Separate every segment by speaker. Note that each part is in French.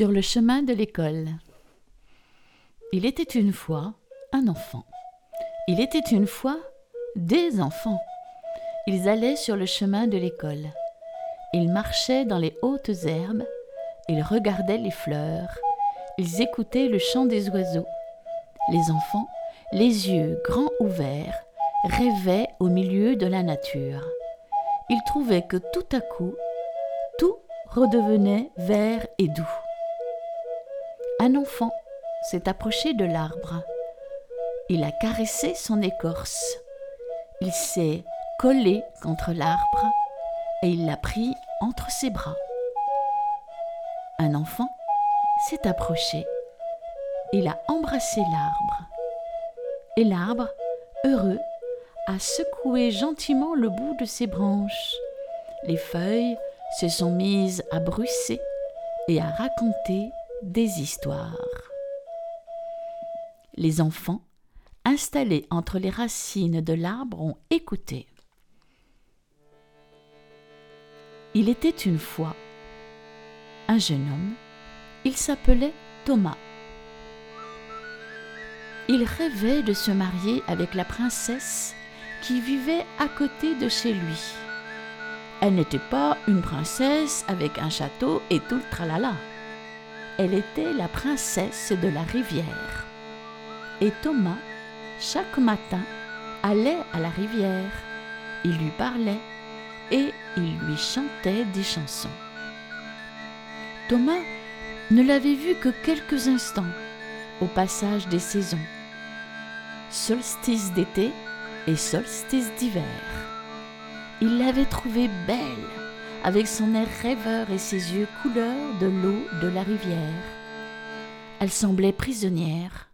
Speaker 1: Sur le chemin de l'école. Il était une fois un enfant. Il était une fois des enfants. Ils allaient sur le chemin de l'école. Ils marchaient dans les hautes herbes. Ils regardaient les fleurs. Ils écoutaient le chant des oiseaux. Les enfants, les yeux grands ouverts, rêvaient au milieu de la nature. Ils trouvaient que tout à coup, tout redevenait vert et doux. Un enfant s'est approché de l'arbre. Il a caressé son écorce. Il s'est collé contre l'arbre et il l'a pris entre ses bras. Un enfant s'est approché. Il a embrassé l'arbre. Et l'arbre, heureux, a secoué gentiment le bout de ses branches. Les feuilles se sont mises à bruisser et à raconter des histoires. Les enfants, installés entre les racines de l'arbre, ont écouté. Il était une fois un jeune homme, il s'appelait Thomas. Il rêvait de se marier avec la princesse qui vivait à côté de chez lui. Elle n'était pas une princesse avec un château et tout le tralala. Elle était la princesse de la rivière. Et Thomas, chaque matin, allait à la rivière. Il lui parlait et il lui chantait des chansons. Thomas ne l'avait vu que quelques instants, au passage des saisons. Solstice d'été et solstice d'hiver. Il l'avait trouvée belle, avec son air rêveur et ses yeux couleur de l'eau de la rivière. Elle semblait prisonnière.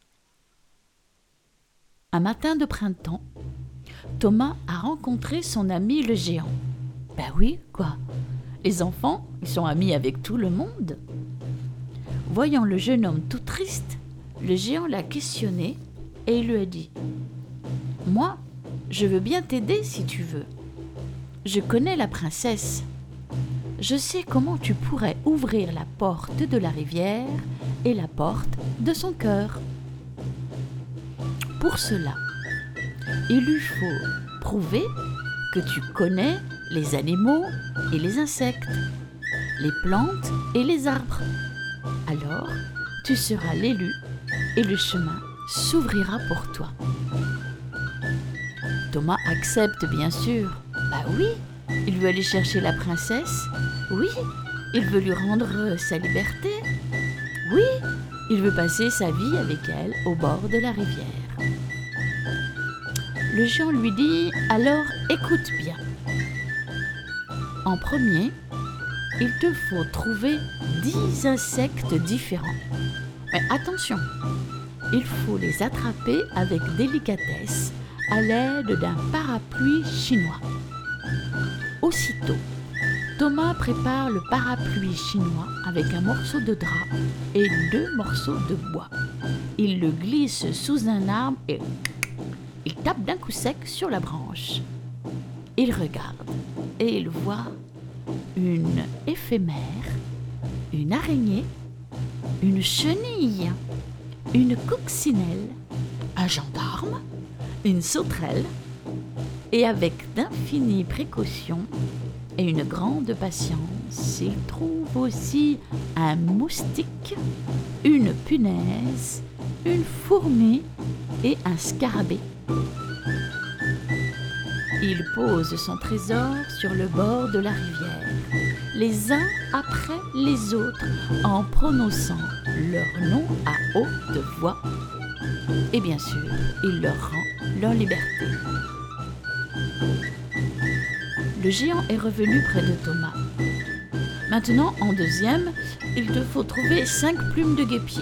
Speaker 1: Un matin de printemps, Thomas a rencontré son ami le géant. Ben oui, quoi. Les enfants, ils sont amis avec tout le monde. Voyant le jeune homme tout triste, le géant l'a questionné et il lui a dit « Moi, je veux bien t'aider si tu veux. Je connais la princesse. Je sais comment tu pourrais ouvrir la porte de la rivière et la porte de son cœur. Pour cela, il lui faut prouver que tu connais les animaux et les insectes, les plantes et les arbres. Alors, tu seras l'élu et le chemin s'ouvrira pour toi. » Thomas accepte bien sûr. Bah oui, il veut aller chercher la princesse. Oui, il veut lui rendre sa liberté. Oui, il veut passer sa vie avec elle au bord de la rivière. Le géant lui dit « Alors écoute bien. En premier, il te faut trouver 10 insectes différents. Mais attention, il faut les attraper avec délicatesse à l'aide d'un parapluie chinois. » Aussitôt, Thomas prépare le parapluie chinois avec un morceau de drap et 2 morceaux de bois. Il le glisse sous un arbre et il tape d'un coup sec sur la branche. Il regarde et il voit une éphémère, une araignée, une chenille, une coccinelle, un gendarme, une sauterelle, et avec d'infinies précautions et une grande patience, il trouve aussi un moustique, une punaise, une fourmi et un scarabée. Il pose son trésor sur le bord de la rivière, les uns après les autres, en prononçant leur nom à haute voix. Et bien sûr, il leur rend leur liberté. Le géant est revenu près de Thomas. Maintenant, en deuxième, il te faut trouver 5 plumes de guêpier.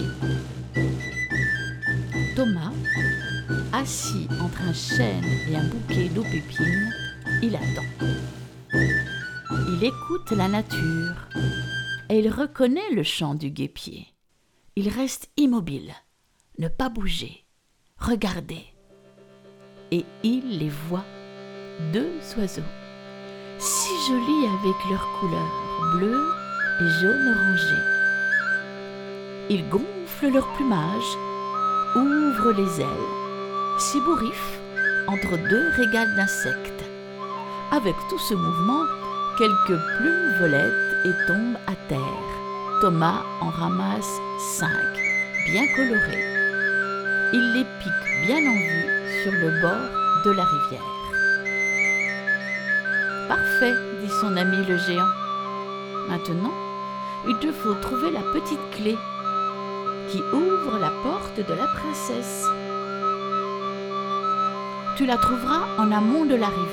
Speaker 1: Thomas, assis entre un chêne et un bouquet d'aubépine, il attend. Il écoute la nature et il reconnaît le chant du guêpier. Il reste immobile, ne pas bouger, regarder. Et il les voit, 2 oiseaux, si jolis avec leurs couleurs bleu et jaune orangé. Ils gonflent leur plumage, ouvrent les ailes, s'ébouriffent entre deux régales d'insectes. Avec tout ce mouvement, quelques plumes volettent et tombent à terre. Thomas en ramasse 5, bien colorés. Il les pique bien en vue sur le bord de la rivière. « Parfait, dit son ami le géant. Maintenant, il te faut trouver la petite clé qui ouvre la porte de la princesse. Tu la trouveras en amont de la rivière. »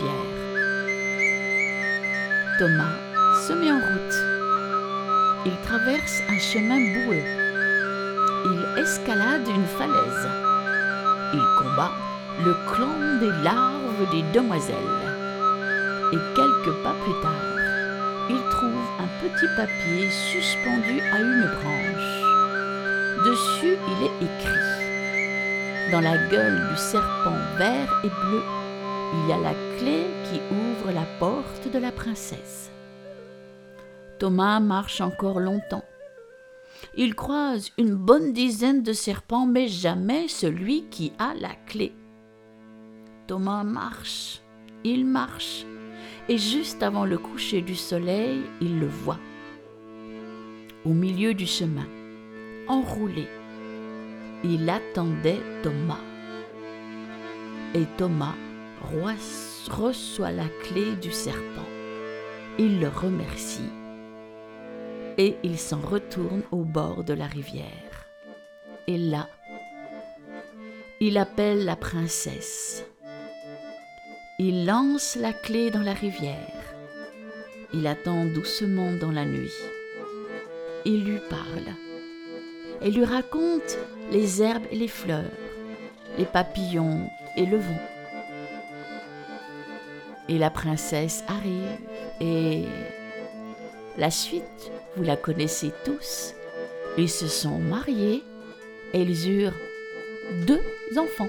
Speaker 1: Thomas se met en route. Il traverse un chemin boueux. Il escalade une falaise. Il combat le clan des larves des demoiselles. Et quelques pas plus tard, il trouve un petit papier suspendu à une branche. Dessus, il est écrit: dans la gueule du serpent vert et bleu, il y a la clé qui ouvre la porte de la princesse. Thomas marche encore longtemps. Il croise une bonne dizaine de serpents, mais jamais celui qui a la clé. Thomas marche, il marche, et juste avant le coucher du soleil, il le voit. Au milieu du chemin, enroulé, il attendait Thomas. Et Thomas reçoit la clé du serpent. Il le remercie et il s'en retourne au bord de la rivière. Et là, il appelle la princesse. Il lance la clé dans la rivière. Il attend doucement dans la nuit. Il lui parle et lui raconte les herbes et les fleurs, les papillons et le vent. Et la princesse arrive et la suite, vous la connaissez tous. Ils se sont mariés et ils eurent 2 enfants.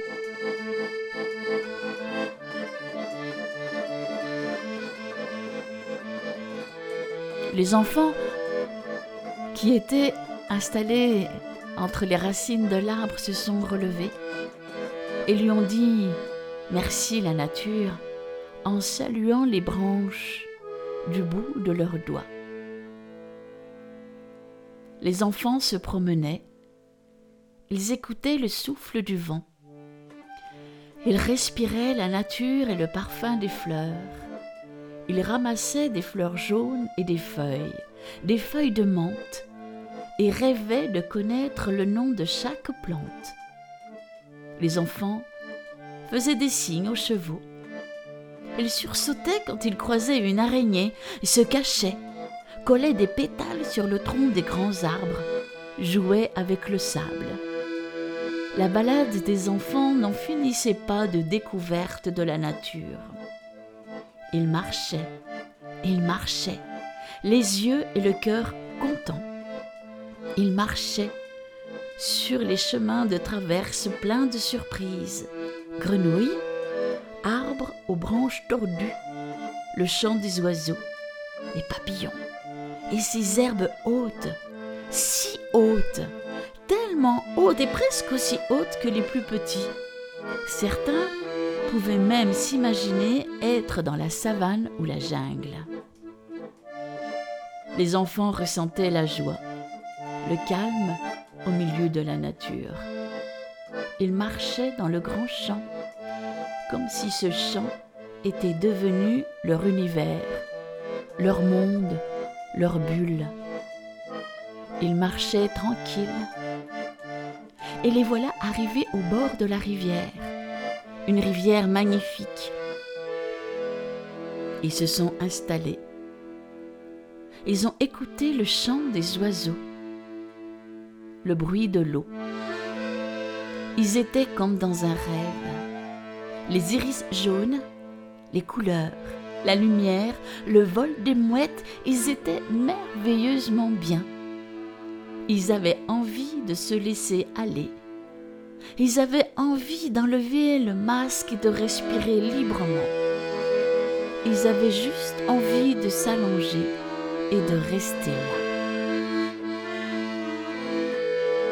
Speaker 1: Les enfants qui étaient installés entre les racines de l'arbre se sont relevés et lui ont dit « Merci la nature » en saluant les branches du bout de leurs doigts. Les enfants se promenaient, ils écoutaient le souffle du vent, ils respiraient la nature et le parfum des fleurs, ils ramassaient des fleurs jaunes et des feuilles de menthe, et rêvaient de connaître le nom de chaque plante. Les enfants faisaient des signes aux chevaux. Ils sursautaient quand ils croisaient une araignée et se cachaient, collaient des pétales sur le tronc des grands arbres, jouaient avec le sable. La balade des enfants n'en finissait pas de découverte de la nature. Ils marchaient, les yeux et le cœur contents. Ils marchaient sur les chemins de traverse pleins de surprises. Grenouilles, arbres aux branches tordues, le chant des oiseaux, les papillons, et ces herbes hautes, si hautes, tellement hautes et presque aussi hautes que les plus petits. Certains pouvaient même s'imaginer être dans la savane ou la jungle. Les enfants ressentaient la joie, le calme au milieu de la nature. Ils marchaient dans le grand champ, comme si ce champ était devenu leur univers, leur monde, leur bulle. Ils marchaient tranquilles. Et les voilà arrivés au bord de la rivière, une rivière magnifique. Ils se sont installés. Ils ont écouté le chant des oiseaux, le bruit de l'eau. Ils étaient comme dans un rêve. Les iris jaunes, les couleurs, la lumière, le vol des mouettes, ils étaient merveilleusement bien. Ils avaient envie de se laisser aller. Ils avaient envie d'enlever le masque et de respirer librement. Ils avaient juste envie de s'allonger et de rester là.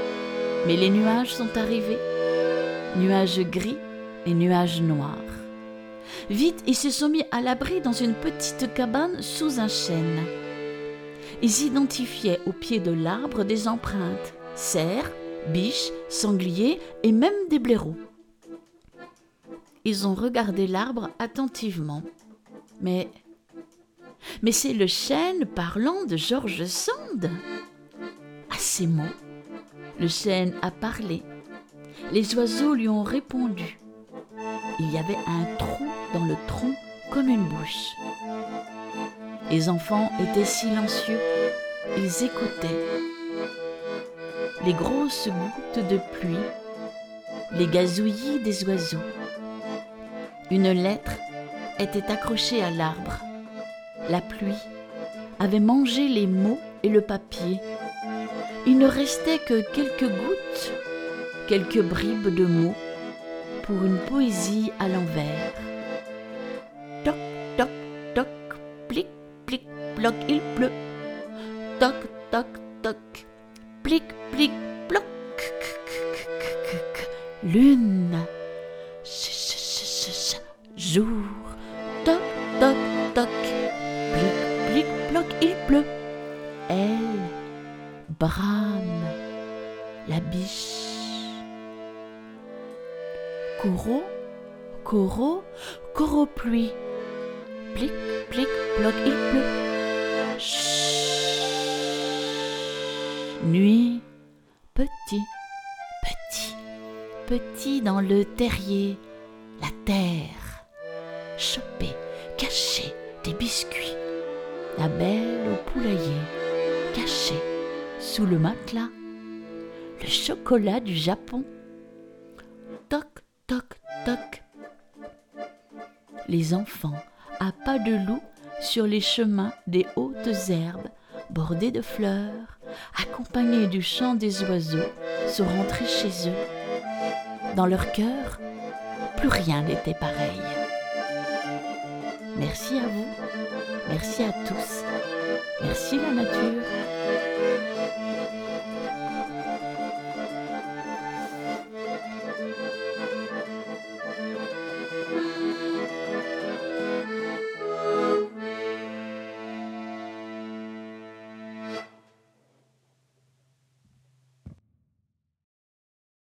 Speaker 1: Mais les nuages sont arrivés, nuages gris et nuages noirs. Vite, ils se sont mis à l'abri dans une petite cabane sous un chêne. Ils identifiaient au pied de l'arbre des empreintes, cerfs, biches, sangliers et même des blaireaux. Ils ont regardé l'arbre attentivement. Mais c'est le chêne parlant de George Sand. À ces mots, le chêne a parlé. Les oiseaux lui ont répondu. Il y avait un trou dans le tronc comme une bouche. Les enfants étaient silencieux. Ils écoutaient. Les grosses gouttes de pluie, les gazouillis des oiseaux. Une lettre était accrochée à l'arbre. La pluie avait mangé les mots et le papier. Il ne restait que quelques gouttes, quelques bribes de mots pour une poésie à l'envers. Toc, toc, toc, plic, plic, ploc, il pleut. Toc, toc, toc, plic, plic, ploc. Lune, jour, toc, toc, toc, plic, plic, ploc, il pleut. Elle brame la biche. Corot, corot, corot pluie. Plic, plic, ploc, il pleut. Chut. Nuit, petit, petit, petit dans le terrier, la terre. Choper, cacher des biscuits. La belle au poulailler, cachée sous le matelas. Le chocolat du Japon. Toc, toc, toc. Les enfants, à pas de loup, sur les chemins des hautes herbes, bordés de fleurs, accompagnés du chant des oiseaux, sont rentrés chez eux. Dans leur cœur, plus rien n'était pareil. Merci à vous, merci à tous, merci la nature.